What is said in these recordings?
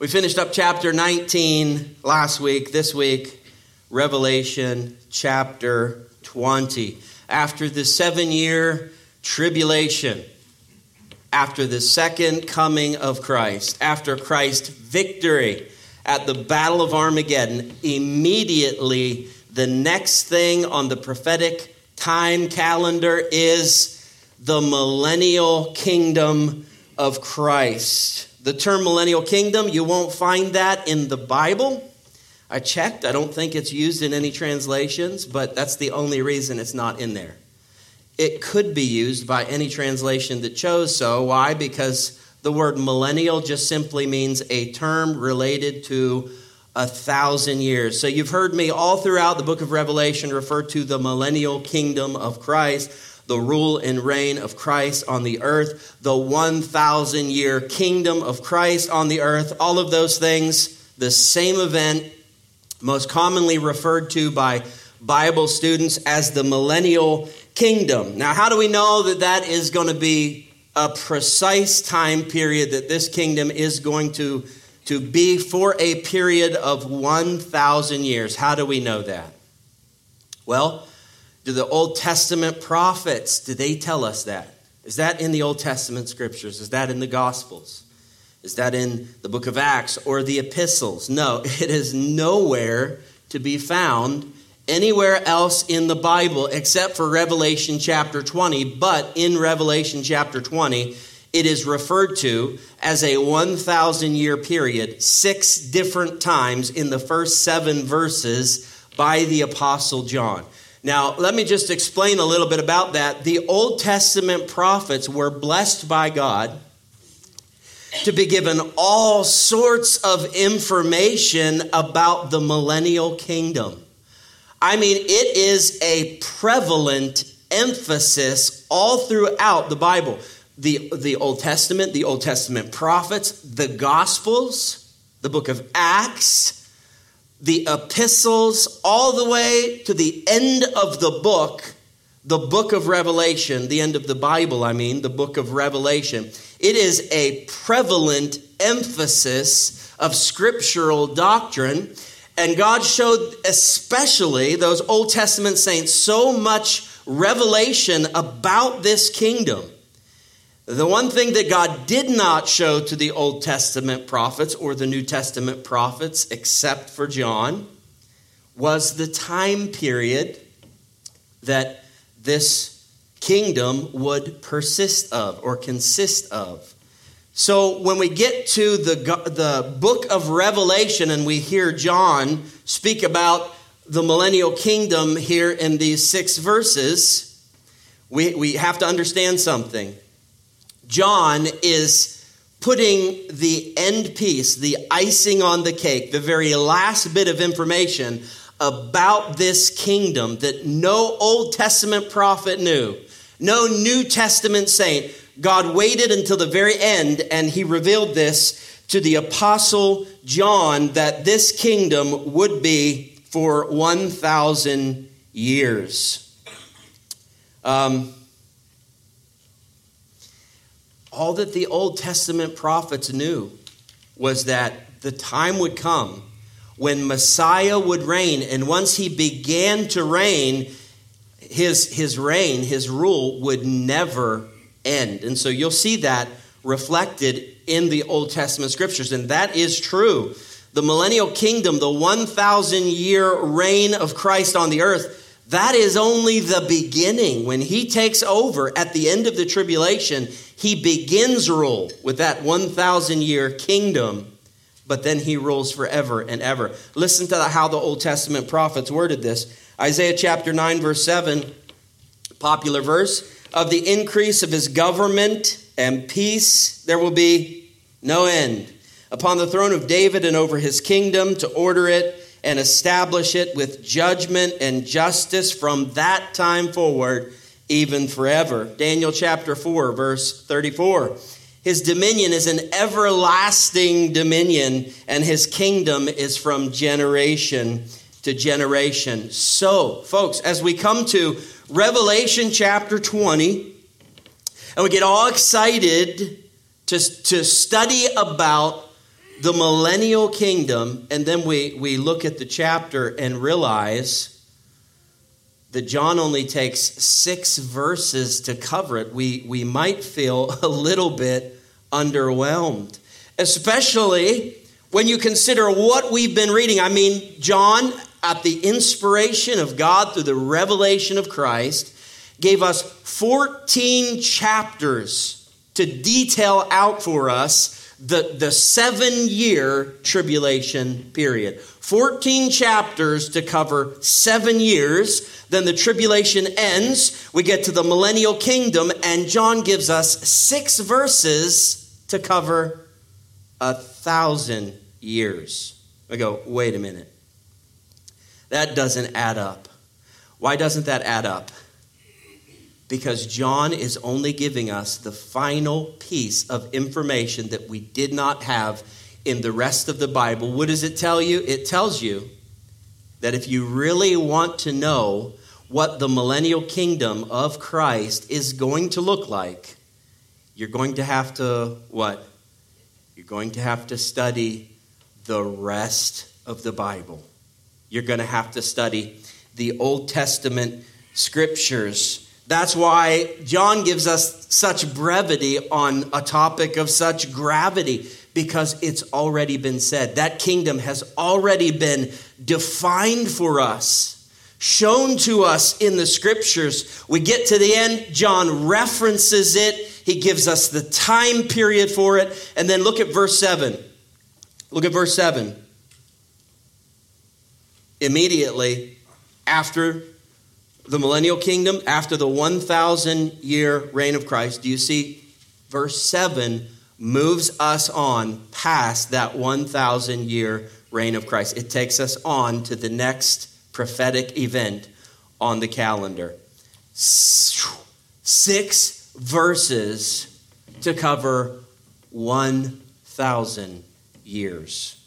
We finished up chapter 19 last week. This week, Revelation chapter 20. After the 7-year tribulation, after the second coming of Christ, after Christ's victory at the Battle of Armageddon, immediately the next thing on the prophetic time calendar is the millennial kingdom of Christ. The term millennial kingdom, you won't find that in the Bible. I checked. I don't think it's used in any translations, but that's the only reason it's not in there. It could be used by any translation that chose so. Why? Because the word millennial just simply means a term related to 1,000 years. So you've heard me all throughout the book of Revelation refer to the millennial kingdom of Christ, the rule and reign of Christ on the earth, the 1,000-year kingdom of Christ on the earth, all of those things, the same event, most commonly referred to by Bible students as the millennial kingdom. Now, how do we know that that is going to be a precise time period that this kingdom is going to be for a period of 1,000 years? How do we know that? Well, do the Old Testament prophets, do they tell us that? Is that in the Old Testament scriptures? Is that in the Gospels? Is that in the book of Acts or the epistles? No, it is nowhere to be found anywhere else in the Bible except for Revelation chapter 20. But in Revelation chapter 20, it is referred to as a 1,000-year period 6 different times in the first 7 verses by the Apostle John. Now, let me just explain a little bit about that. The Old Testament prophets were blessed by God to be given all sorts of information about the millennial kingdom. I mean, it is a prevalent emphasis all throughout the Bible. The Old Testament prophets, the Gospels, the book of Acts, the epistles, all the way to the end of the book of Revelation, the end of the Bible, the book of Revelation. It is a prevalent emphasis of scriptural doctrine, and God showed especially those Old Testament saints so much revelation about this kingdom. The one thing that God did not show to the Old Testament prophets or the New Testament prophets, except for John, was the time period that this kingdom would persist of or consist of. So when we get to the book of Revelation and we hear John speak about the millennial kingdom here in these 6 verses, we have to understand something. John is putting the end piece, the icing on the cake, the very last bit of information about this kingdom that no Old Testament prophet knew, no New Testament saint. God waited until the very end and he revealed this to the Apostle John that this kingdom would be for 1,000 years. All that the Old Testament prophets knew was that the time would come when Messiah would reign. And once he began to reign, his reign, his rule would never end. And so you'll see that reflected in the Old Testament scriptures. And that is true. The millennial kingdom, the 1,000-year reign of Christ on the earth, that is only the beginning. When he takes over at the end of the tribulation, he begins rule with that 1,000-year kingdom, but then he rules forever and ever. Listen to how the Old Testament prophets worded this. Isaiah chapter 9, verse 7, popular verse. Of the increase of his government and peace, there will be no end. Upon the throne of David and over his kingdom, to order it and establish it with judgment and justice from that time forward, even forever. Daniel chapter 4, verse 34. His dominion is an everlasting dominion, and his kingdom is from generation to generation. So, folks, as we come to Revelation chapter 20, and we get all excited to study about the millennial kingdom, and then we look at the chapter and realize that John only takes 6 verses to cover it, we might feel a little bit underwhelmed, especially when you consider what we've been reading. I mean, John, at the inspiration of God through the revelation of Christ, gave us 14 chapters to detail out for us the 7-year tribulation period. 14 chapters to cover 7 years. Then the tribulation ends. We get to the millennial kingdom, and John gives us 6 verses to cover 1,000 years. I go, wait a minute. That doesn't add up. Why doesn't that add up? Because John is only giving us the final piece of information that we did not have in the rest of the Bible. What does it tell you? It tells you that if you really want to know what the millennial kingdom of Christ is going to look like, you're going to have to, what? You're going to have to study the rest of the Bible. You're going to have to study the Old Testament scriptures. That's why John gives us such brevity on a topic of such gravity, because it's already been said. That kingdom has already been defined for us, shown to us in the scriptures. We get to the end, John references it. He gives us the time period for it. And then look at verse 7. Look at verse 7. Immediately after the millennial kingdom, after the 1,000-year reign of Christ, do you see verse 7 moves us on past that 1,000-year reign of Christ. It takes us on to the next prophetic event on the calendar. 6 verses to cover 1,000 years.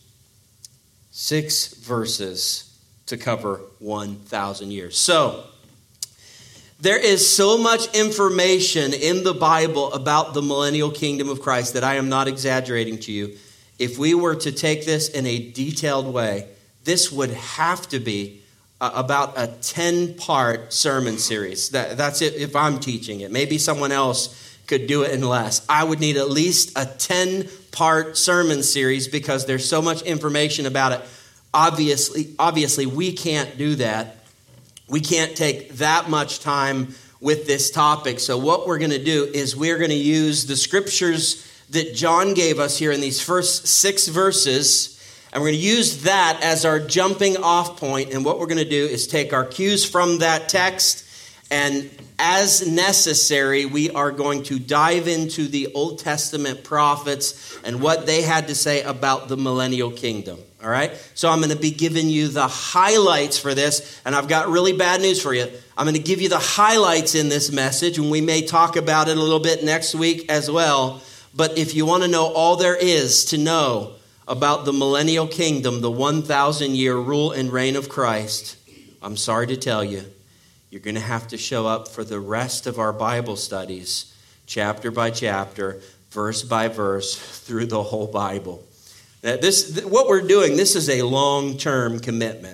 6 verses to cover 1,000 years. So, there is so much information in the Bible about the millennial kingdom of Christ that I am not exaggerating to you. If we were to take this in a detailed way, this would have to be about a 10-part sermon series. That's it if I'm teaching it. Maybe someone else could do it in less. I would need at least a 10-part sermon series because there's so much information about it. Obviously, we can't do that. We can't take that much time with this topic. So what we're going to do is we're going to use the scriptures that John gave us here in these first 6 verses, and we're going to use that as our jumping off point. And what we're going to do is take our cues from that text, and as necessary, we are going to dive into the Old Testament prophets and what they had to say about the millennial kingdom. All right? So I'm going to be giving you the highlights for this, and I've got really bad news for you. I'm going to give you the highlights in this message, and we may talk about it a little bit next week as well. But if you want to know all there is to know about the millennial kingdom, the 1,000-year rule and reign of Christ, I'm sorry to tell you, you're going to have to show up for the rest of our Bible studies, chapter by chapter, verse by verse, through the whole Bible. What we're doing, this is a long-term commitment.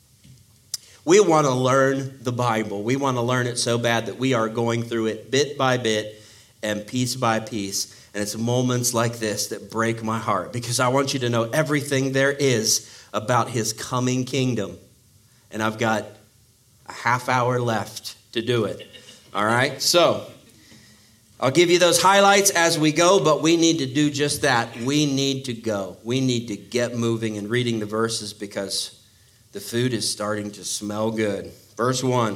We want to learn the Bible. We want to learn it so bad that we are going through it bit by bit and piece by piece. And it's moments like this that break my heart because I want you to know everything there is about his coming kingdom. And I've got a half hour left to do it. All right? So I'll give you those highlights as we go, but we need to do just that. We need to go. We need to get moving and reading the verses because the food is starting to smell good. Verse 1.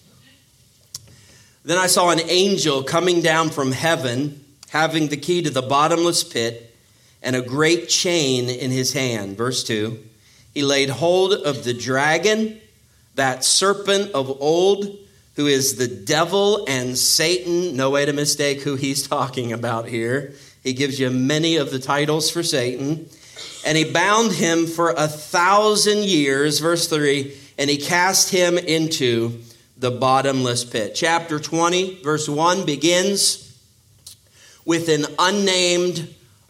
Then I saw an angel coming down from heaven, having the key to the bottomless pit and a great chain in his hand. Verse 2. He laid hold of the dragon, that serpent of old, who is the devil and Satan. No way to mistake who he's talking about here. He gives you many of the titles for Satan. And he bound him for 1,000 years, verse 3, and he cast him into the bottomless pit. Chapter 20, verse 1 begins with an unnamed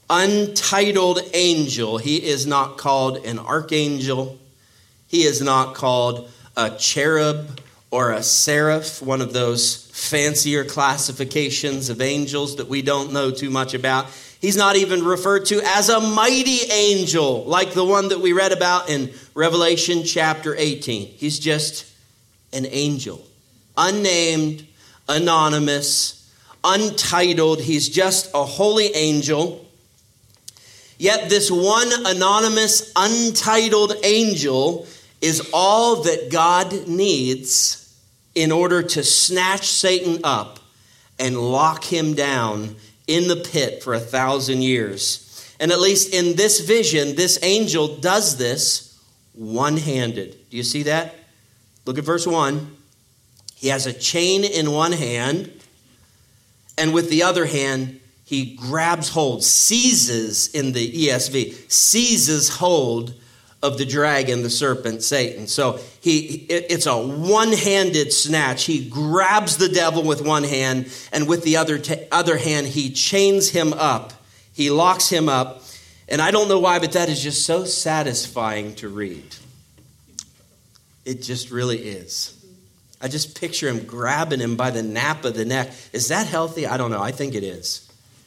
untitled angel. He is not called an archangel. He is not called a cherub or a seraph, one of those fancier classifications of angels that we don't know too much about. He's not even referred to as a mighty angel like the one that we read about in Revelation chapter 18. He's just an angel, unnamed, anonymous, untitled. He's just a holy angel. Yet this one anonymous, untitled angel is all that God needs in order to snatch Satan up and lock him down in the pit for 1,000 years. And at least in this vision, this angel does this one-handed. Do you see that? Look at verse 1. He has a chain in one hand, and with the other hand, he grabs hold, seizes in the ESV, seizes hold of the dragon, the serpent, Satan. So it's a one-handed snatch. He grabs the devil with one hand, and with the other hand, he chains him up. He locks him up. And I don't know why, but that is just so satisfying to read. It just really is. I just picture him grabbing him by the nape of the neck. Is that healthy? I don't know. I think it is.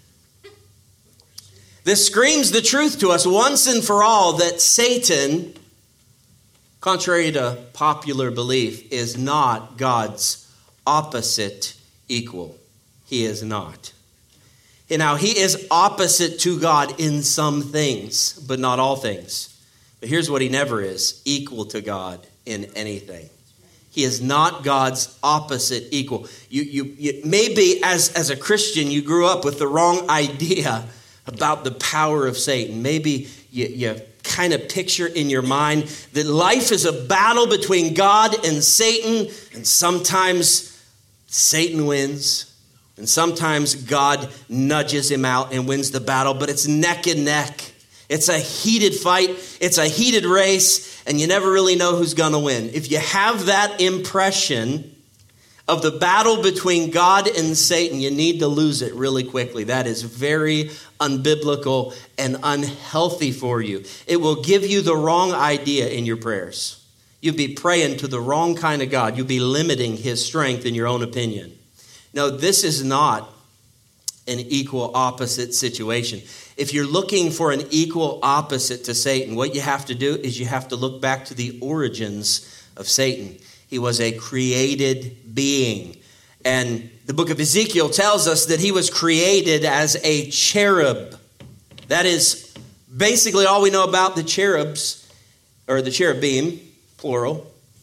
This screams the truth to us once and for all that Satan, contrary to popular belief, is not God's opposite equal. He is not. And now, he is opposite to God in some things, but not all things. But here's what he never is: equal to God in anything. He is not God's opposite equal. You maybe as a Christian, you grew up with the wrong idea about the power of Satan. Maybe you kind of picture in your mind that life is a battle between God and Satan, and sometimes Satan wins, and sometimes God nudges him out and wins the battle, but it's neck and neck. It's a heated fight. It's a heated race, and you never really know who's going to win. If you have that impression of the battle between God and Satan, you need to lose it really quickly. That is very unbiblical and unhealthy for you. It will give you the wrong idea in your prayers. You'll be praying to the wrong kind of God. You'll be limiting his strength in your own opinion. No, this is not an equal opposite situation. If you're looking for an equal opposite to Satan, what you have to do is you have to look back to the origins of Satan. He was a created being. And the book of Ezekiel tells us that he was created as a cherub. That is basically all we know about the cherubs, or the cherubim, plural,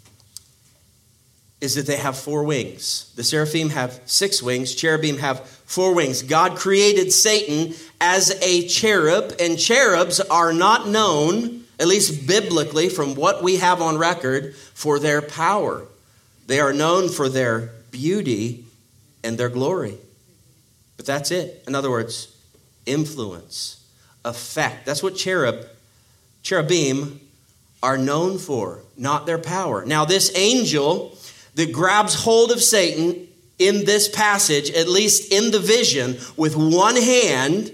is that they have 4 wings. The seraphim have 6 wings. Cherubim have 4 wings. God created Satan as a cherub, and cherubs are not known, at least biblically, from what we have on record, for their power. They are known for their beauty and their glory. But that's it. In other words, influence, effect. That's what cherubim are known for, not their power. Now, this angel that grabs hold of Satan in this passage, at least in the vision, with one hand,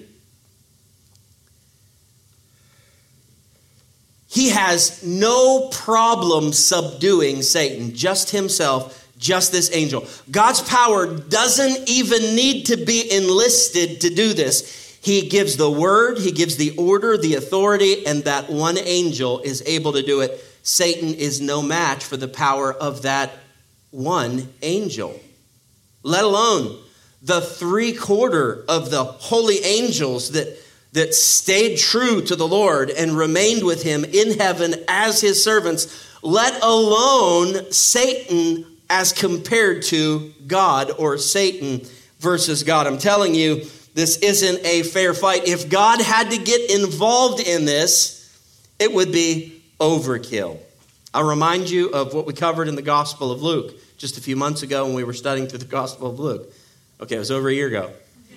he has no problem subduing Satan, just himself, just this angel. God's power doesn't even need to be enlisted to do this. He gives the word, he gives the order, the authority, and that one angel is able to do it. Satan is no match for the power of that one angel, let alone the 3/4 of the holy angels that stayed true to the Lord and remained with him in heaven as his servants, let alone Satan as compared to God, or Satan versus God. I'm telling you, this isn't a fair fight. If God had to get involved in this, it would be overkill. I'll remind you of what we covered in the Gospel of Luke just a few months ago when we were studying through the Gospel of Luke. Okay, it was over a year ago.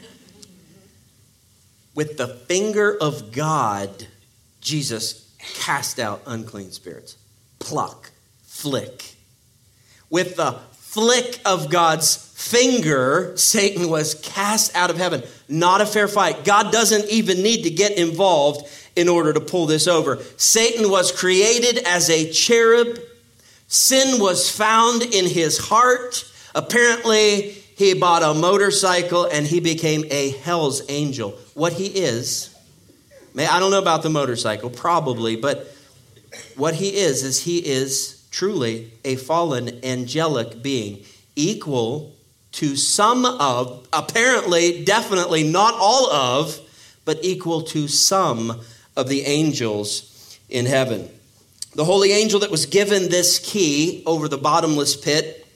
With the finger of God, Jesus cast out unclean spirits. Pluck, flick. With the flick of God's finger, Satan was cast out of heaven. Not a fair fight. God doesn't even need to get involved in order to pull this over. Satan was created as a cherub. Sin was found in his heart. Apparently, he bought a motorcycle and he became a hell's angel. What he is, I don't know about the motorcycle, probably, but what he is truly a fallen angelic being, equal to some of, apparently, definitely not all of, but equal to some of the angels in heaven. The holy angel that was given this key over the bottomless pit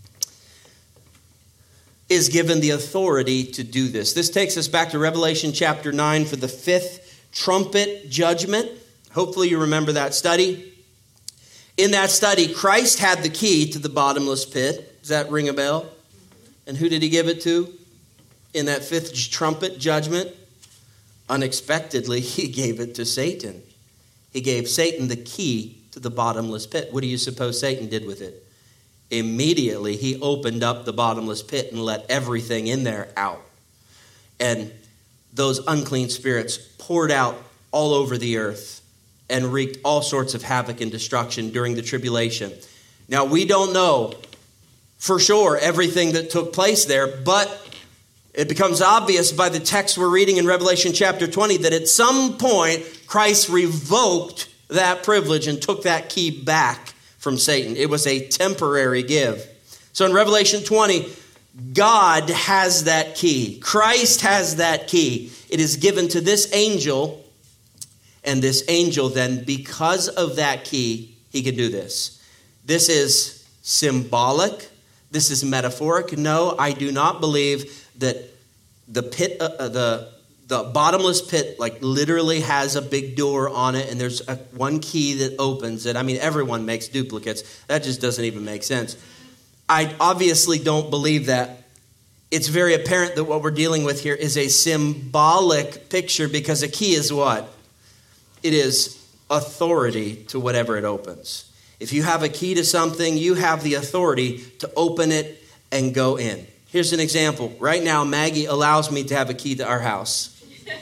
is given the authority to do this. This takes us back to Revelation chapter 9 for the 5th trumpet judgment. Hopefully you remember that study. In that study, Christ had the key to the bottomless pit. Does that ring a bell? And who did he give it to in that 5th trumpet judgment? Unexpectedly, he gave it to Satan. He gave Satan the key to the bottomless pit. What do you suppose Satan did with it? Immediately, he opened up the bottomless pit and let everything in there out. And those unclean spirits poured out all over the earth and wreaked all sorts of havoc and destruction during the tribulation. Now, we don't know for sure everything that took place there, but it becomes obvious by the text we're reading in Revelation chapter 20 that at some point, Christ revoked that privilege and took that key back from Satan. It was a temporary give. So in Revelation 20, God has that key. Christ has that key. It is given to this angel, and this angel then, because of that key, he can do this. This is symbolic. This is metaphoric. No, I do not believe that the pit, the bottomless pit, like literally has a big door on it, and there's one key that opens it. I mean, everyone makes duplicates. That just doesn't even make sense. I obviously don't believe that. It's very apparent that what we're dealing with here is a symbolic picture, because a key is what? It is authority to whatever it opens. If you have a key to something, you have the authority to open it and go in. Here's an example. Right now, Maggie allows me to have a key to our house.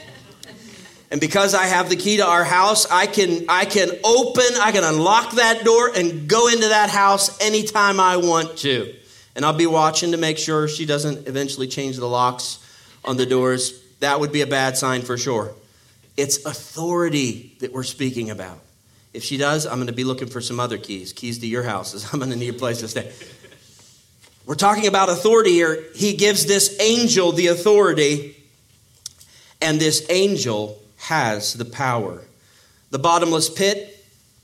And because I have the key to our house, I can unlock that door and go into that house anytime I want to. And I'll be watching to make sure she doesn't eventually change the locks on the doors. That would be a bad sign for sure. It's authority that we're speaking about. If she does, I'm going to be looking for some other keys to your houses. I'm going to need a place to stay. We're talking about authority here. He gives this angel the authority, and this angel has the power. The bottomless pit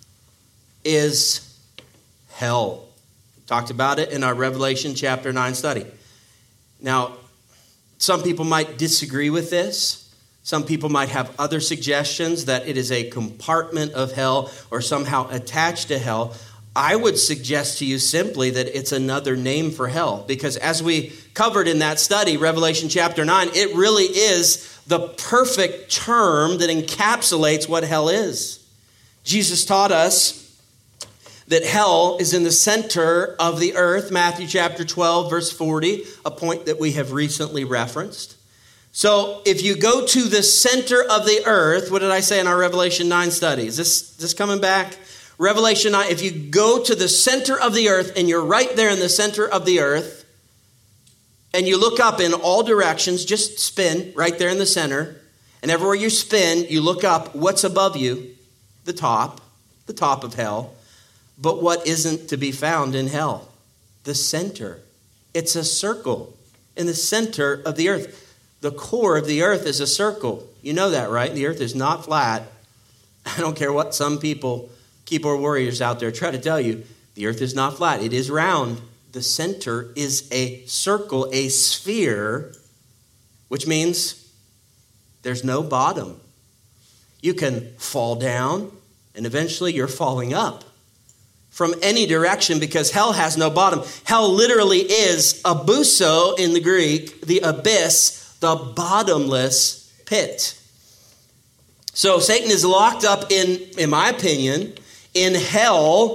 is hell. Talked about it in our Revelation chapter 9 study. Now, some people might disagree with this. Some people might have other suggestions that it is a compartment of hell or somehow attached to hell. I would suggest to you simply that it's another name for hell, because as we covered in that study, Revelation chapter 9, it really is the perfect term that encapsulates what hell is. Jesus taught us that hell is in the center of the earth, Matthew chapter 12, verse 40, a point that we have recently referenced. So if you go to the center of the earth, what did I say in our Revelation 9 study? Is this coming back? Revelation 9, if you go to the center of the earth and you're right there in the center of the earth and you look up in all directions, just spin right there in the center, and everywhere you spin, you look up, what's above you? The top of hell. But what isn't to be found in hell? The center. It's a circle in the center of the earth. The core of the earth is a circle. You know that, right? The earth is not flat. I don't care what some people, keyboard warriors out there, try to tell you. The earth is not flat. It is round. The center is a circle, a sphere, which means there's no bottom. You can fall down, and eventually you're falling up from any direction, because hell has no bottom. Hell literally is abuso in the Greek, the abyss, the bottomless pit. So Satan is locked up in my opinion, in hell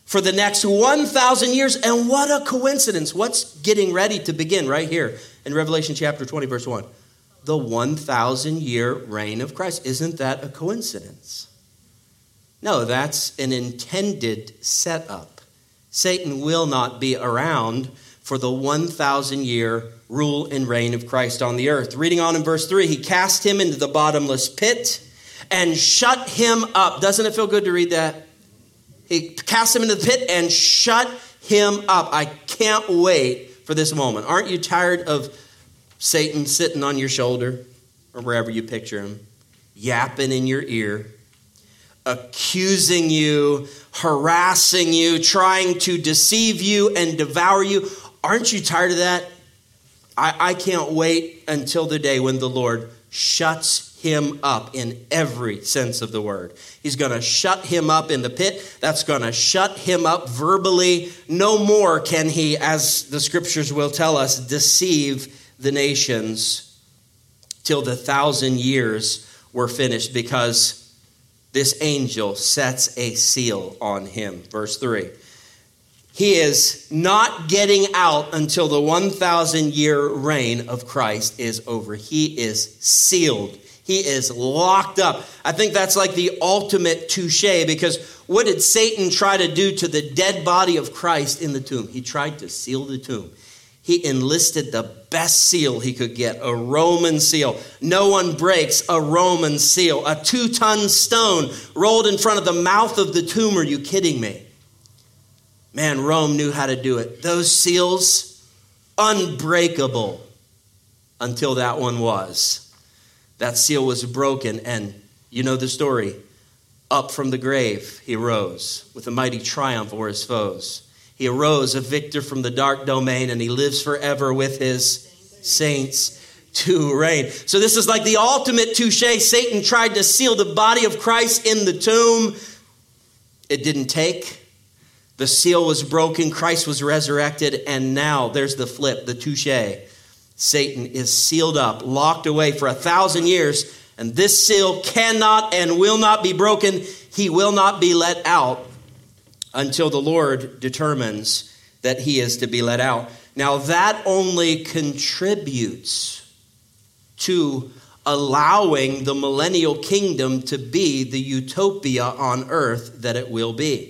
for the next 1,000 years. And what a coincidence. What's getting ready to begin right here in Revelation chapter 20, verse 1? The 1,000-year reign of Christ. Isn't that a coincidence? No, that's an intended setup. Satan will not be around for the 1,000-year rule and reign of Christ on the earth. Reading on in verse 3, he cast him into the bottomless pit and shut him up. Doesn't it feel good to read that? He cast him into the pit and shut him up. I can't wait for this moment. Aren't you tired of Satan sitting on your shoulder or wherever you picture him, yapping in your ear, accusing you, harassing you, trying to deceive you and devour you? Aren't you tired of that? I can't wait until the day when the Lord shuts him up in every sense of the word. He's going to shut him up in the pit. That's going to shut him up verbally. No more can he, as the scriptures will tell us, deceive the nations till the 1,000 years were finished, because this angel sets a seal on him. Verse 3. He is not getting out until the 1,000-year reign of Christ is over. He is sealed. He is locked up. I think that's like the ultimate touche, because what did Satan try to do to the dead body of Christ in the tomb? He tried to seal the tomb. He enlisted the best seal he could get, a Roman seal. No one breaks a Roman seal. A 2-ton stone rolled in front of the mouth of the tomb. Are you kidding me? Man, Rome knew how to do it. Those seals, unbreakable until that one was. That seal was broken, and you know the story. Up from the grave, he rose with a mighty triumph over his foes. He arose a victor from the dark domain, and he lives forever with his saints to reign. So this is like the ultimate touche. Satan tried to seal the body of Christ in the tomb. It didn't take. The seal was broken. Christ was resurrected. And now there's the flip, the touche. Satan is sealed up, locked away for 1,000 years. And this seal cannot and will not be broken. He will not be let out until the Lord determines that he is to be let out. Now that only contributes to allowing the millennial kingdom to be the utopia on earth that it will be.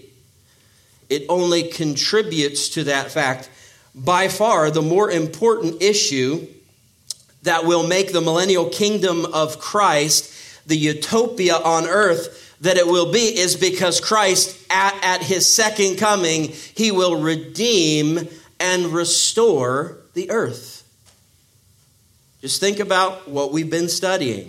It only contributes to that fact. By far, the more important issue that will make the millennial kingdom of Christ the utopia on earth that it will be is because Christ, at his second coming, he will redeem and restore the earth. Just think about what we've been studying.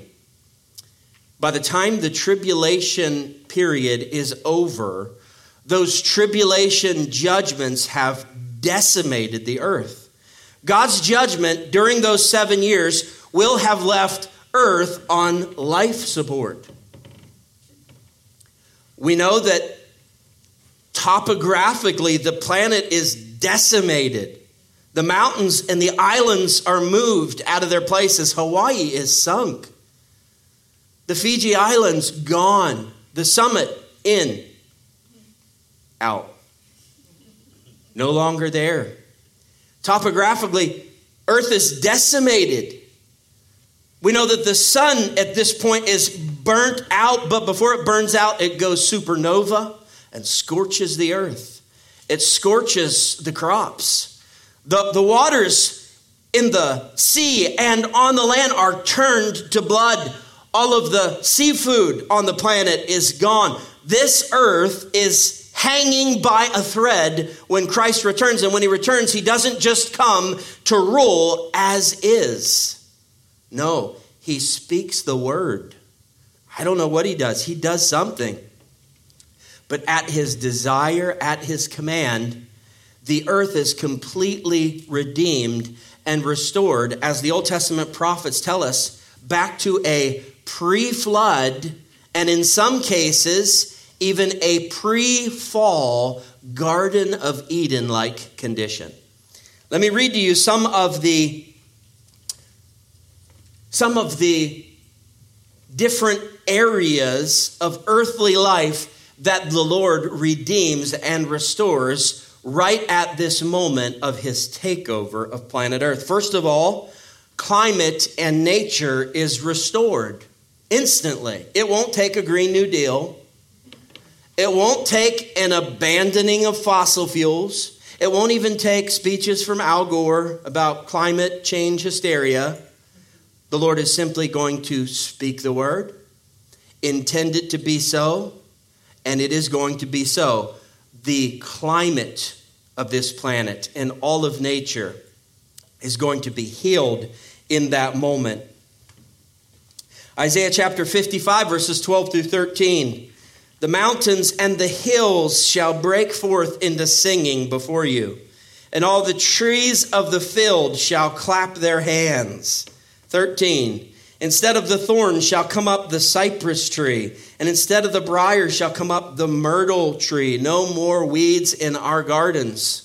By the time the tribulation period is over, those tribulation judgments have decimated the earth. God's judgment during those 7 years will have left earth on life support. We know that topographically the planet is decimated. The mountains and the islands are moved out of their places. Hawaii is sunk. The Fiji Islands gone. The summit in. Out. No longer there. Topographically, earth is decimated. We know that the sun at this point is burnt out, but before it burns out, it goes supernova and scorches the earth. It scorches the crops. The waters in the sea and on the land are turned to blood. All of the seafood on the planet is gone. This earth is hanging by a thread when Christ returns. And when he returns, he doesn't just come to rule as is. No, he speaks the word. I don't know what he does. He does something. But at his desire, at his command, the earth is completely redeemed and restored, as the Old Testament prophets tell us, back to a pre-flood, and in some cases, even a pre-fall Garden of Eden-like condition. Let me read to you some of the different areas of earthly life that the Lord redeems and restores right at this moment of his takeover of planet Earth. First of all, climate and nature is restored instantly. It won't take a Green New Deal. It won't take an abandoning of fossil fuels. It won't even take speeches from Al Gore about climate change hysteria. The Lord is simply going to speak the word, intend it to be so, and it is going to be so. The climate of this planet and all of nature is going to be healed in that moment. Isaiah chapter 55, verses 12 through 13. The mountains and the hills shall break forth into singing before you, and all the trees of the field shall clap their hands. 13. Instead of the thorn shall come up the cypress tree, and instead of the briar shall come up the myrtle tree. No more weeds in our gardens.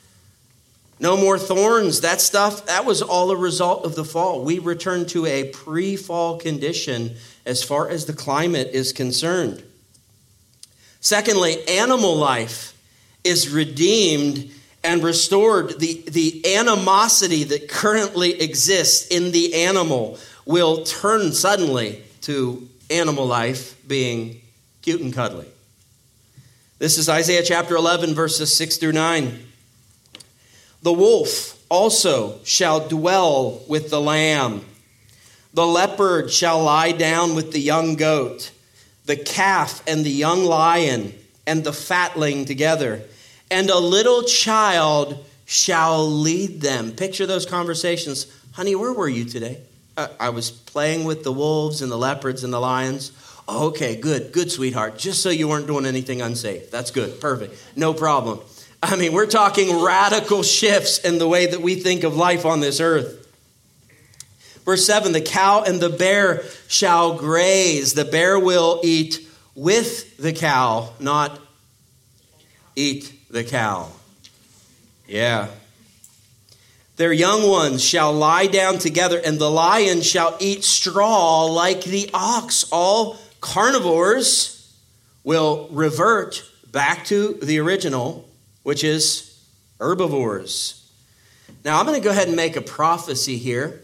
No more thorns. That stuff, that was all a result of the fall. We returned to a pre-fall condition as far as the climate is concerned. Secondly, animal life is redeemed and restored. The animosity that currently exists in the animal will turn suddenly to animal life being cute and cuddly. This is Isaiah chapter 11, verses 6 through 9. The wolf also shall dwell with the lamb. The leopard shall lie down with the young goat. The calf and the young lion and the fatling together, and a little child shall lead them. Picture those conversations. Honey, where were you today? I was playing with the wolves and the leopards and the lions. Oh, okay, good, sweetheart. Just so you weren't doing anything unsafe. That's good, perfect, no problem. I mean, we're talking radical shifts in the way that we think of life on this earth. Verse 7, the cow and the bear shall graze. The bear will eat with the cow, not eat the cow. Yeah. Their young ones shall lie down together, and the lion shall eat straw like the ox. All carnivores will revert back to the original, which is herbivores. Now, I'm going to go ahead and make a prophecy here.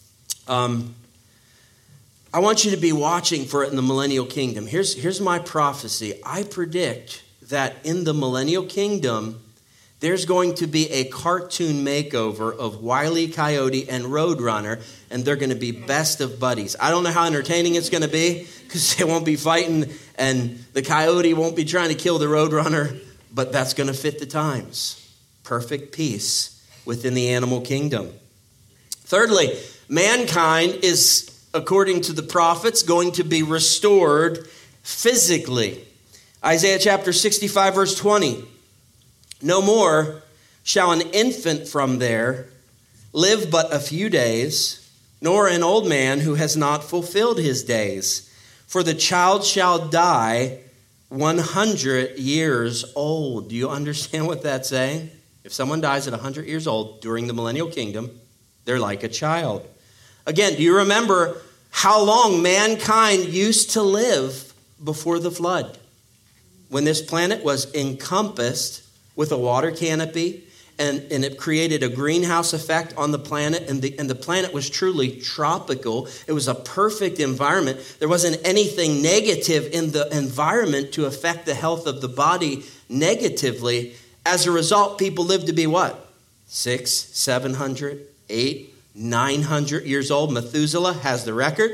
I want you to be watching for it in the millennial kingdom. Here's my prophecy. I predict that in the millennial kingdom, there's going to be a cartoon makeover of Wile E. Coyote and Roadrunner, and they're going to be best of buddies. I don't know how entertaining it's going to be, because they won't be fighting, and the coyote won't be trying to kill the Roadrunner, but that's going to fit the times. Perfect peace within the animal kingdom. Thirdly, mankind is, according to the prophets, going to be restored physically. Isaiah chapter 65, verse 20. No more shall an infant from there live but a few days, nor an old man who has not fulfilled his days. For the child shall die 100 years old. Do you understand what that's saying? If someone dies at 100 years old during the millennial kingdom, they're like a child. Again, do you remember how long mankind used to live before the flood? When this planet was encompassed with a water canopy, and it created a greenhouse effect on the planet, and the planet was truly tropical. It was a perfect environment. There wasn't anything negative in the environment to affect the health of the body negatively. As a result, people lived to be what? 600, 700, 800, 900 years old. Methuselah has the record.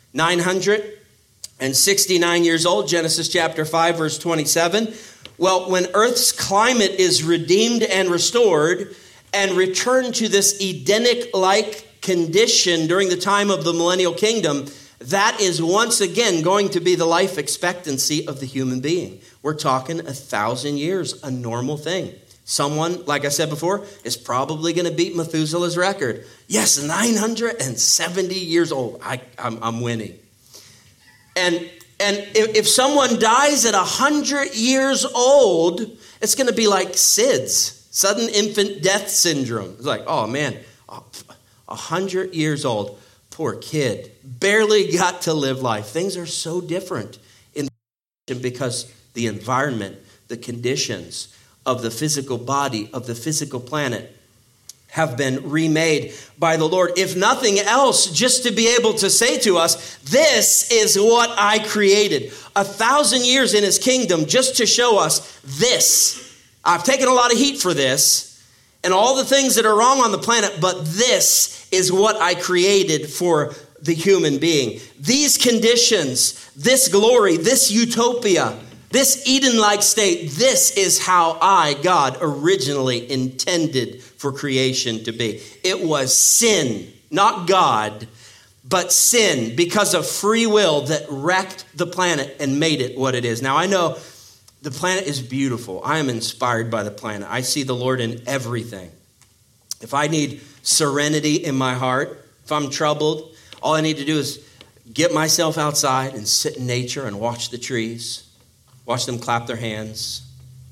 969 years old, Genesis chapter 5, verse 27. Well, when Earth's climate is redeemed and restored and returned to this Edenic-like condition during the time of the millennial kingdom, that is once again going to be the life expectancy of the human being. We're talking 1,000 years, a normal thing. Someone, like I said before, is probably going to beat Methuselah's record. Yes, 970 years old. I'm winning. And if someone dies at 100 years old, it's going to be like SIDS, sudden infant death syndrome. It's like, oh man, 100 years old, poor kid, barely got to live life. Things are so different in the because the environment, the conditions of the physical body, of the physical planet, have been remade by the Lord. If nothing else, just to be able to say to us, this is what I created. 1,000 years in his kingdom just to show us this. I've taken a lot of heat for this and all the things that are wrong on the planet, but this is what I created for the human being. These conditions, this glory, this utopia, this Eden-like state, this is how I, God, originally intended for creation to be. It was sin, not God, but sin because of free will that wrecked the planet and made it what it is. Now, I know the planet is beautiful. I am inspired by the planet. I see the Lord in everything. If I need serenity in my heart, if I'm troubled, all I need to do is get myself outside and sit in nature and watch the trees. Watch them clap their hands.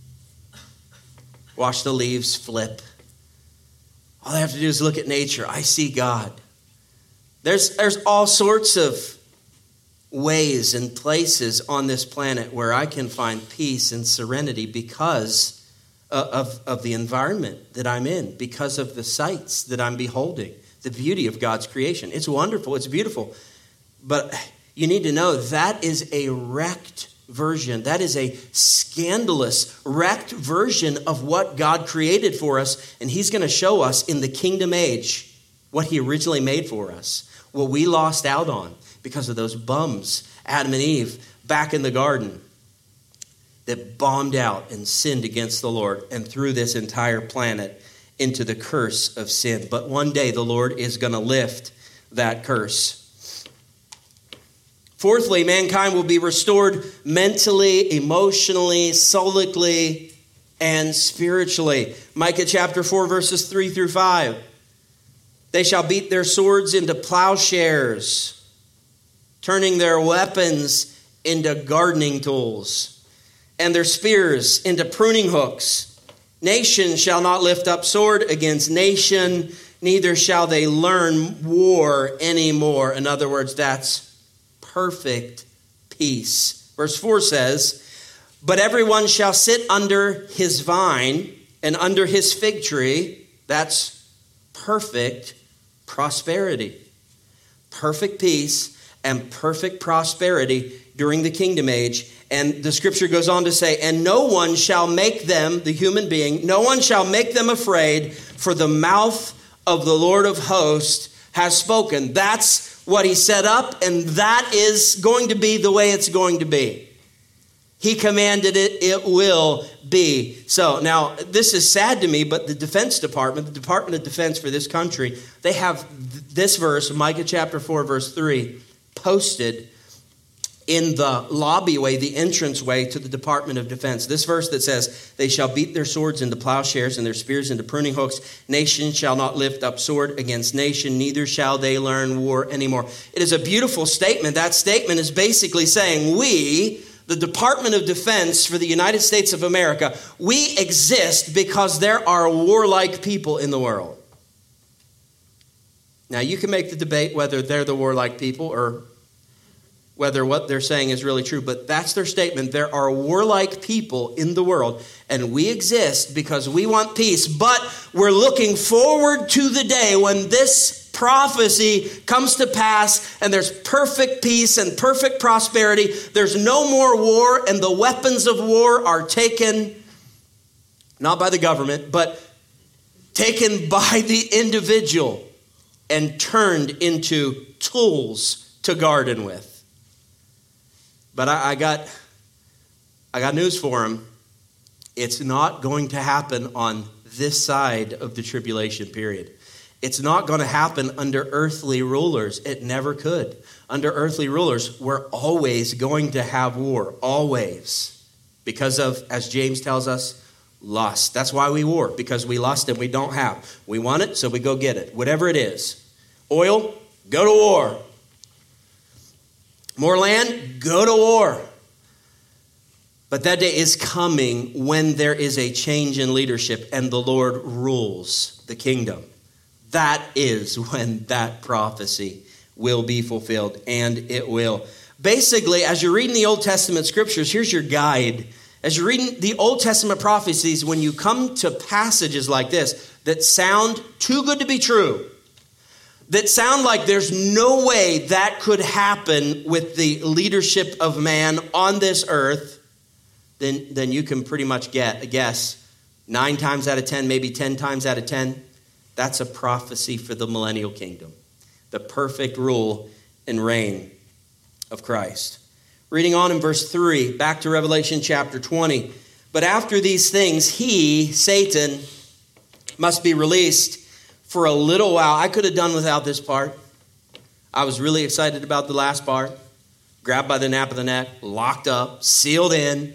Watch the leaves flip. All I have to do is look at nature. I see God. There's all sorts of ways and places on this planet where I can find peace and serenity because of the environment that I'm in, because of the sights that I'm beholding, the beauty of God's creation. It's wonderful. It's beautiful. But you need to know that is a wrecked version. That is a scandalous, wrecked version of what God created for us. And he's going to show us in the kingdom age what he originally made for us, what we lost out on because of those bums, Adam and Eve, back in the garden that bombed out and sinned against the Lord and threw this entire planet into the curse of sin. But one day the Lord is going to lift that curse. Fourthly, mankind will be restored mentally, emotionally, solically, and spiritually. Micah chapter 4, verses 3 through 5. They shall beat their swords into plowshares, turning their weapons into gardening tools, and their spears into pruning hooks. Nation shall not lift up sword against nation, neither shall they learn war anymore. In other words, that's perfect peace. Verse 4 says, but everyone shall sit under his vine and under his fig tree. That's perfect prosperity. Perfect peace and perfect prosperity during the kingdom age. And the scripture goes on to say, and no one shall make them, the human being, no one shall make them afraid, for the mouth of the Lord of hosts has spoken. That's what he set up, and that is going to be the way it's going to be. He commanded it, it will be. So now, this is sad to me, but the Defense Department, the Department of Defense for this country, they have this verse, Micah chapter 4, verse 3, posted in the lobby-way, the entrance-way to the Department of Defense. This verse that says, they shall beat their swords into plowshares and their spears into pruning hooks. Nation shall not lift up sword against nation, neither shall they learn war anymore. It is a beautiful statement. That statement is basically saying we, the Department of Defense for the United States of America, we exist because there are warlike people in the world. Now, you can make the debate whether they're the warlike people or whether what they're saying is really true, but that's their statement. There are warlike people in the world, and we exist because we want peace, but we're looking forward to the day when this prophecy comes to pass and there's perfect peace and perfect prosperity. There's no more war, and the weapons of war are taken, not by the government, but taken by the individual and turned into tools to garden with. But I got news for him. It's not going to happen on this side of the tribulation period. It's not going to happen under earthly rulers. It never could. Under earthly rulers, we're always going to have war. Always. Because of, as James tells us, lust. That's why we war. Because we lust and we don't have. We want it, so we go get it. Whatever it is. Oil, go to war. More land, go to war. But that day is coming when there is a change in leadership and the Lord rules the kingdom. That is when that prophecy will be fulfilled, and it will. Basically, as you're reading the Old Testament scriptures, here's your guide. As you're reading the Old Testament prophecies, when you come to passages like this that sound too good to be true, that sound like there's no way that could happen with the leadership of man on this earth, then you can pretty much guess 9 times out of 10, maybe 10 times out of 10, that's a prophecy for the millennial kingdom, the perfect rule and reign of Christ. Reading on in verse 3, back to Revelation chapter 20. But after these things, he, Satan, must be released for a little while. I could have done without this part. I was really excited about the last part. Grabbed by the nape of the neck, locked up, sealed in.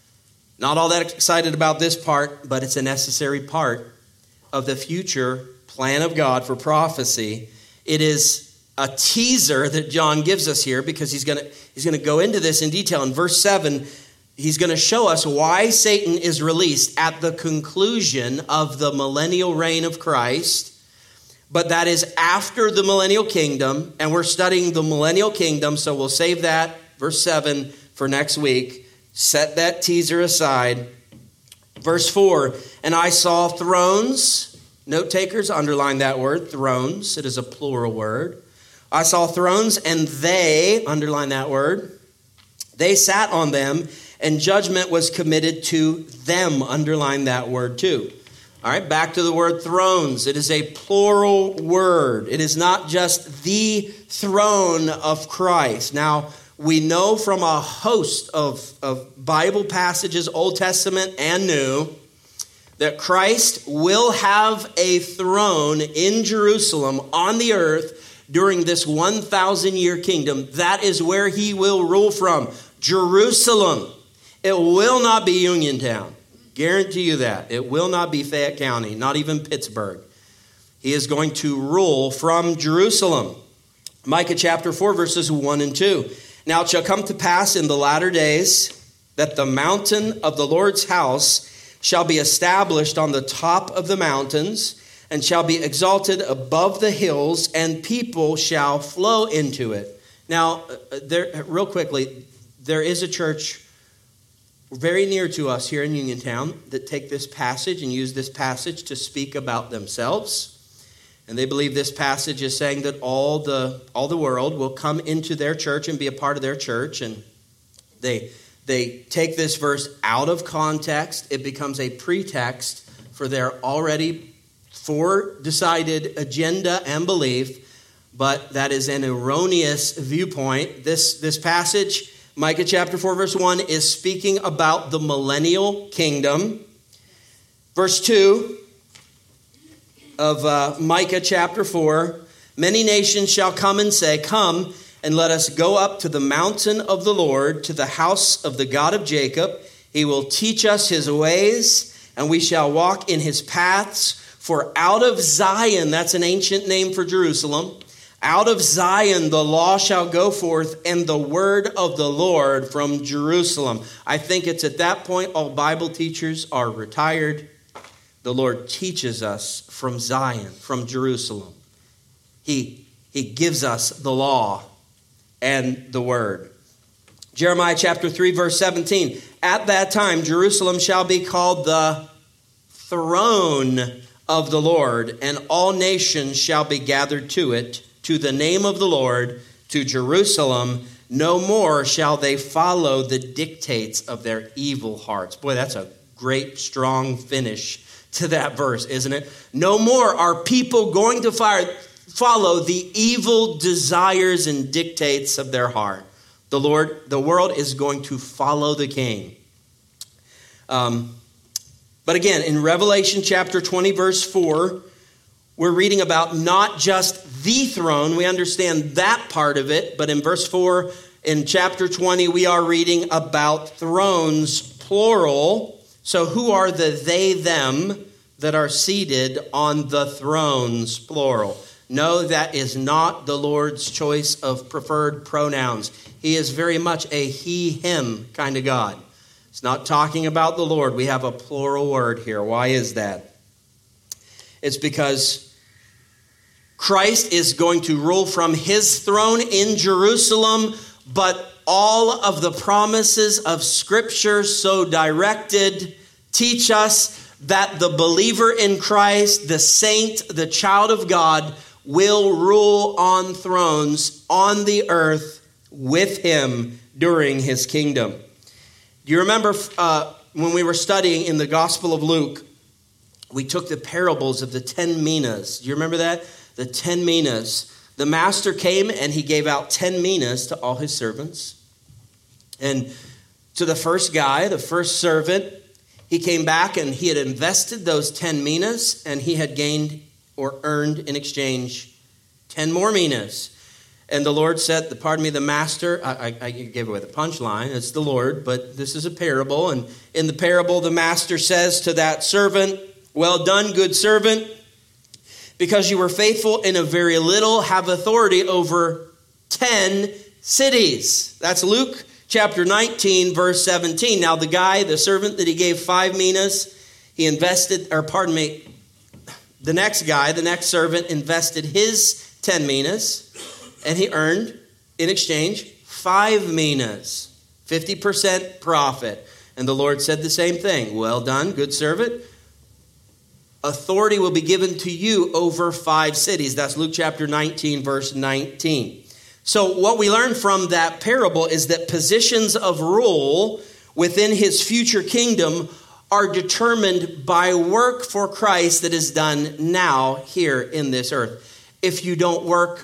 Not all that excited about this part, but it's a necessary part of the future plan of God for prophecy. It is a teaser that John gives us here because he's going to go into this in detail. In verse 7, he's going to show us why Satan is released at the conclusion of the millennial reign of Christ. But that is after the millennial kingdom, and we're studying the millennial kingdom, so we'll save that, verse 7, for next week. Set that teaser aside. Verse 4, and I saw thrones. Note takers, underline that word, thrones. It is a plural word. I saw thrones, and they, underline that word, they sat on them, and judgment was committed to them. Underline that word too. All right, back to the word thrones. It is a plural word. It is not just the throne of Christ. Now, we know from a host of Bible passages, Old Testament and New, that Christ will have a throne in Jerusalem on the earth during this 1,000-year kingdom. That is where he will rule from, Jerusalem. It will not be Uniontown. Guarantee you that. It will not be Fayette County, not even Pittsburgh. He is going to rule from Jerusalem. Micah chapter 4, verses 1 and 2. Now it shall come to pass in the latter days that the mountain of the Lord's house shall be established on the top of the mountains, and shall be exalted above the hills, and people shall flow into it. Now, real quickly, there is a church very near to us here in Uniontown that take this passage and use this passage to speak about themselves. And they believe this passage is saying that all the world will come into their church and be a part of their church. And they take this verse out of context. It becomes a pretext for their already decided agenda and belief, but that is an erroneous viewpoint. This passage, Micah chapter 4, verse 1, is speaking about the millennial kingdom. Verse 2 of Micah chapter 4, many nations shall come and say, come and let us go up to the mountain of the Lord, to the house of the God of Jacob. He will teach us his ways, and we shall walk in his paths. For out of Zion, that's an ancient name for Jerusalem, out of Zion the law shall go forth, and the word of the Lord from Jerusalem. I think it's at that point all Bible teachers are retired. The Lord teaches us from Zion, from Jerusalem. He gives us the law and the word. Jeremiah chapter 3, verse 17. At that time, Jerusalem shall be called the throne of the Lord, and all nations shall be gathered to it, to the name of the Lord, to Jerusalem. No more shall they follow the dictates of their evil hearts. Boy, that's a great, strong finish to that verse, isn't it? No more are people going to follow the evil desires and dictates of their heart. The world is going to follow the King. But again, in Revelation chapter 20, verse 4, we're reading about not just the throne. We understand that part of it. But in verse 4, in chapter 20, we are reading about thrones, plural. So who are the they, them that are seated on the thrones, plural? No, that is not the Lord's choice of preferred pronouns. He is very much a he, him kind of God. It's not talking about the Lord. We have a plural word here. Why is that? It's because Christ is going to rule from his throne in Jerusalem but all of the promises of Scripture so directed teach us that the believer in Christ, the saint, the child of God, will rule on thrones on the earth with him during his kingdom. Do you remember when we were studying in the Gospel of Luke, we took the parables of the 10 minas. Do you remember that? The 10 minas. The master came and he gave out 10 minas to all his servants. And to the first guy, the first servant, he came back and he had invested those 10 minas and he had gained or earned in exchange 10 more minas. And the Lord said, the master, I gave away the punchline, it's the Lord, but this is a parable. And in the parable, the master says to that servant, "Well done, good servant, because you were faithful in a very little, have authority over 10 cities." That's Luke chapter 19, verse 17. Now the servant that he gave 5 minas, the next servant invested his 10 minas, and he earned, in exchange, 5 minas, 50% profit. And the Lord said the same thing. "Well done, good servant. Authority will be given to you over 5 cities." That's Luke chapter 19, verse 19. So what we learn from that parable is that positions of rule within his future kingdom are determined by work for Christ that is done now here in this earth. If you don't work,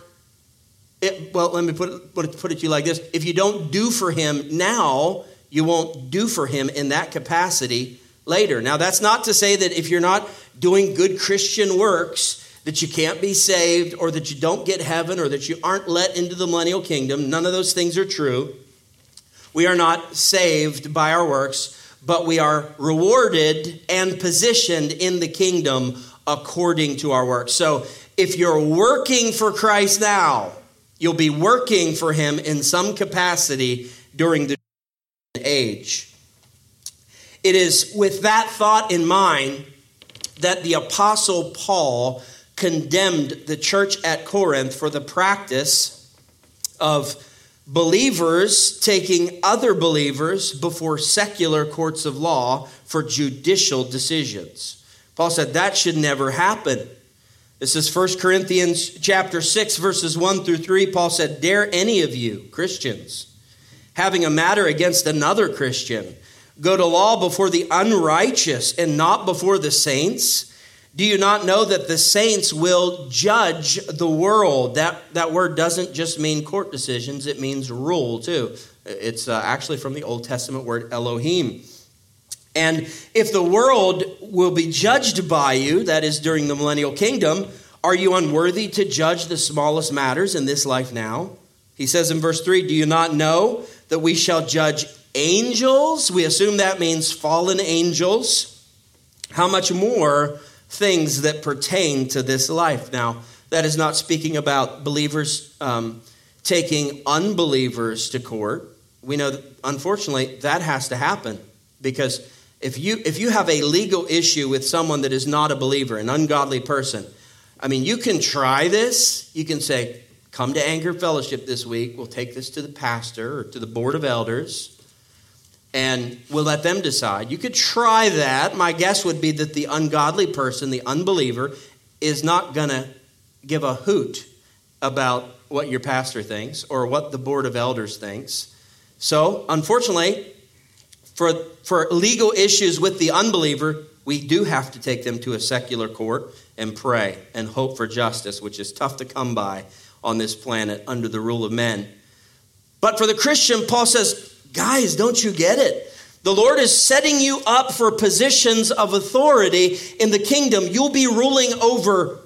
let me put it to you like this. If you don't do for him now, you won't do for him in that capacity later. Now, that's not to say that if you're not doing good Christian works, that you can't be saved or that you don't get heaven or that you aren't let into the millennial kingdom. None of those things are true. We are not saved by our works, but we are rewarded and positioned in the kingdom according to our works. So if you're working for Christ now, you'll be working for him in some capacity during the age. It is with that thought in mind that the Apostle Paul condemned the church at Corinth for the practice of believers taking other believers before secular courts of law for judicial decisions. Paul said that should never happen. This is 1 Corinthians chapter 6, verses 1 through 3. Paul said, "Dare any of you, Christians, having a matter against another Christian, go to law before the unrighteous and not before the saints? Do you not know that the saints will judge the world?" That word doesn't just mean court decisions. It means rule too. It's actually from the Old Testament word Elohim. "And if the world will be judged by you," that is during the millennial kingdom, "are you unworthy to judge the smallest matters in this life now?" He says in verse 3, "Do you not know that we shall judge angels?" We assume that means fallen angels. "How much more things that pertain to this life?" Now, that is not speaking about believers taking unbelievers to court. We know that, unfortunately, that has to happen, because if you have a legal issue with someone that is not a believer, an ungodly person, I mean, you can try this. You can say, "Come to Anchor Fellowship this week. We'll take this to the pastor or to the board of elders, and we'll let them decide." You could try that. My guess would be that the ungodly person, the unbeliever, is not going to give a hoot about what your pastor thinks or what the board of elders thinks. So, unfortunately, for legal issues with the unbeliever, we do have to take them to a secular court and pray and hope for justice, which is tough to come by on this planet under the rule of men. But for the Christian, Paul says, guys, don't you get it? The Lord is setting you up for positions of authority in the kingdom. You'll be ruling over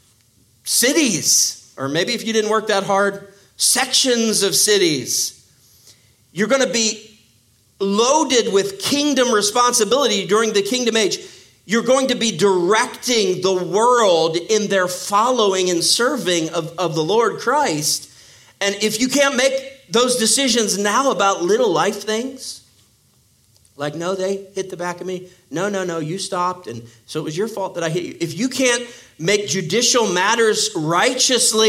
cities, or maybe if you didn't work that hard, sections of cities. You're going to be loaded with kingdom responsibility during the kingdom age. You're going to be directing the world in their following and serving of the Lord Christ. And if you can't make those decisions now about little life things, like, no, they hit the back of me. No, you stopped. And so it was your fault that I hit you. If you can't make judicial matters righteously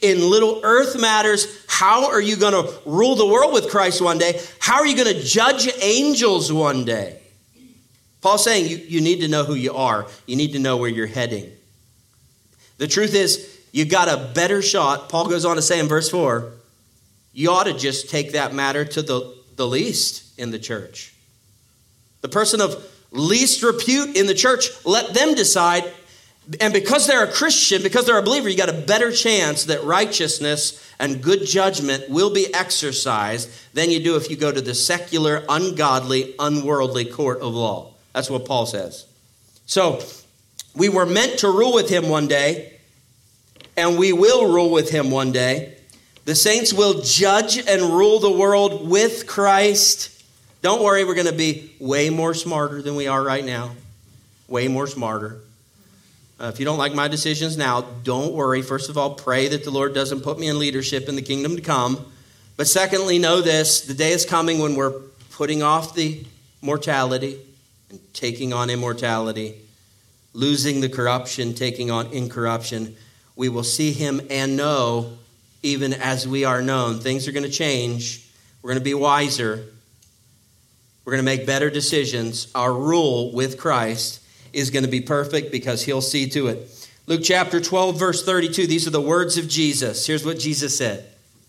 in little earth matters. How are you going to rule the world with Christ one day? How are you going to judge angels one day? Paul's saying you need to know who you are. You need to know where you're heading. The truth is, you got a better shot. Paul goes on to say in verse 4, you ought to just take that matter to the least in the church. The person of least repute in the church, let them decide. And because they're a Christian, because they're a believer, you got a better chance that righteousness and good judgment will be exercised than you do if you go to the secular, ungodly, unworldly court of law. That's what Paul says. So, we were meant to rule with him one day, and we will rule with him one day. The saints will judge and rule the world with Christ. Don't worry, we're going to be way more smarter than we are right now. Way more smarter. If you don't like my decisions now, don't worry. First of all, pray that the Lord doesn't put me in leadership in the kingdom to come. But secondly, know this, the day is coming when we're putting off the mortality and taking on immortality, losing the corruption, taking on incorruption. We will see him and know even as we are known. Things are going to change. We're going to be wiser. We're going to make better decisions. Our rule with Christ is going to be perfect because he'll see to it. Luke chapter 12, verse 32. These are the words of Jesus. Here's what Jesus said.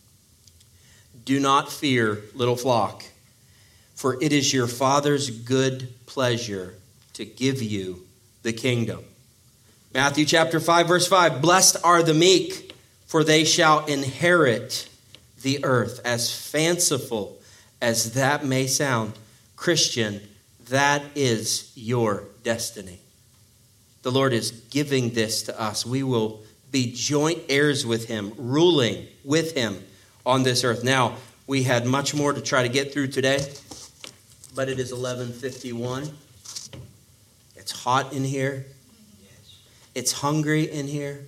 Do not fear, little flock, for it is your Father's good pleasure to give you the kingdom. Matthew chapter 5, verse 5. Blessed are the meek, for they shall inherit the earth. As fanciful as that may sound, Christian, that is your destiny. The Lord is giving this to us. We will be joint heirs with him, ruling with him on this earth. Now, we had much more to try to get through today, but it is 11:51. It's hot in here. It's hungry in here.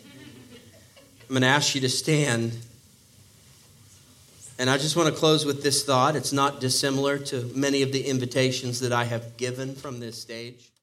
I'm going to ask you to stand. And I just want to close with this thought. It's not dissimilar to many of the invitations that I have given from this stage.